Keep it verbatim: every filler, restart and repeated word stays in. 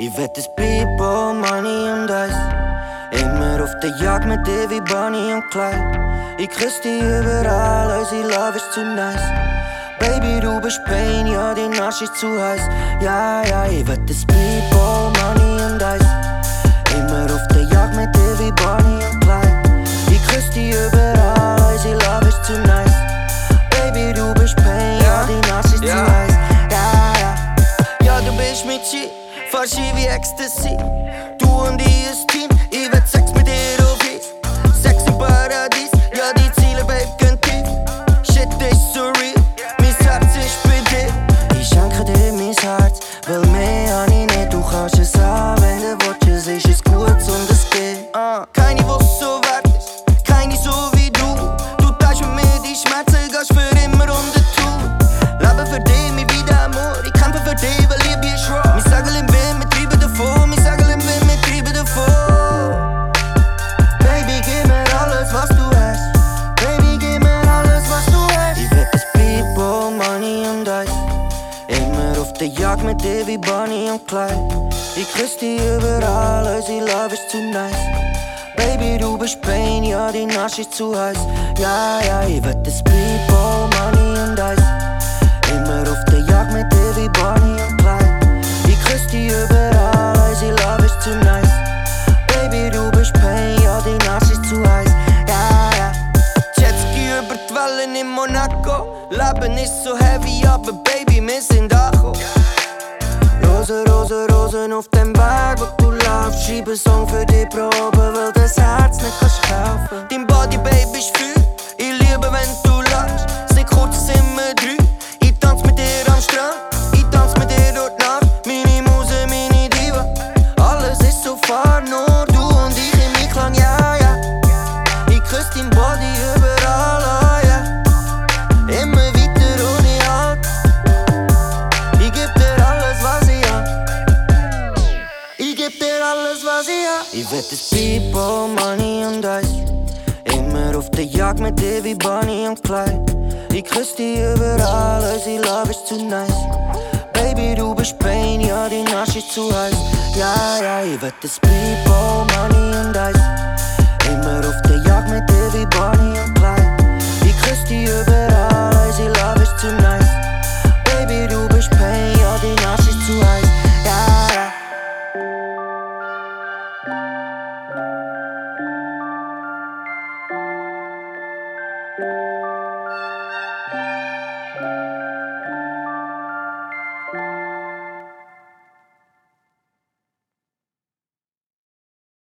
Ich wett, es bleibt Ball, Money und Eis. Immer auf der Jagd mit dir wie Bonnie und Clyde. Ich küss dich überall, unsere Love ist zu nice. Baby, du bist Pain, ja, dein Arsch ist zu heiß. Ja, ja, ich wett, es bleibt Ball, Money und Eis. Immer auf der Jagd mit dir wie Bonnie und Clyde. Ich küss dich überall, unsere Love ist zu nice. Baby, du bist Pain, ja, dein Arsch ist ja. zu heiß. Ja, ja, ja, du bist mit G, fast wie Ecstasy. Du und ich ist Team, ich werd Sex mit dir auf Eis. Sex im Paradies, ja, die Ziele, Babe, gehen tief. Shit ist so real, mein Herz ist bei dir. Ich schenke dir mein Herz, weil mehr hab ich nicht. Du kannst es haben, wenn du willst, es ist es gut und es geht. uh. Keine, was so wert ist, keine so wie du. Du teilst mit mir die Schmerzen, gehst für immer unter Tour. Lebe für dich, mir wieder Amor, ich kämpfe für dich, weil Liebe ist raw. Wir sagen im Wind, wir treiben davon, wir sagen im Wind, wir treiben davon. Baby, gib mir alles, was du hast. Baby, gib mir alles, was du hast. Ich wett, es bleibt Ball, Money und Eis. Immer auf der Jagd mit dir wie Bonnie und Clyde. Ich küss dich überall, unsere Love ist zu nice. Baby, du bist Pain, ja, dein Arsch ist zu heiß. Ja, ja, ich wett, es bleibt Ball, Money und Eis. Immer auf der Jagd mit dir wie Bonnie und Clyde. Ich küss dich überall, unsere Love ist zu nice. Baby, du bist Pain, ja, dein Arsch ist zu heiß. Ja, ja. Jetski über die Wellen in Monaco. Leben ist so heavy, aber Baby, wir sind angekommen. Rosen, Rosen, Rosen auf dem Weg, wo du laufst. Schreib einen Song für die Probe, weil das Herz nicht kannst kaufen. Dein Body, Baby, ist Feuer. Ich liebe, wenn du lachst. Es sind kurz, es sind wir drei. Ich tanz mit dir am Strand, ich tanz mit dir durch die Nacht. Meine Muse, meine Diva. Alles ist so far, nur du und ich im Einklang, ja, ja. Ich küss dein Body überall, oh, yeah. Immer weiter ohne Halt. Ich geb dir alles, was ich hab. Ich geb dir alles, was ich hab. Ich wett, es bleibt Ball, Money und Eis. Immer auf der Jagd mit dir wie Bonnie und Clyde. Ich küss dich überall, unsere Love ist zu nice. Baby, du bist Pain, ja, dein Arsch ist zu heiß. Ja, ja, ich wett, es bleibt Ball, Money und Eis. Immer auf der Jagd mit dir wie Bonnie und Clyde. Ich küss dich überall, unsere Love ist zu nice. Baby, du bist Pain, ja, dein Arsch ist zu heiß. Ja, ja. Thank you.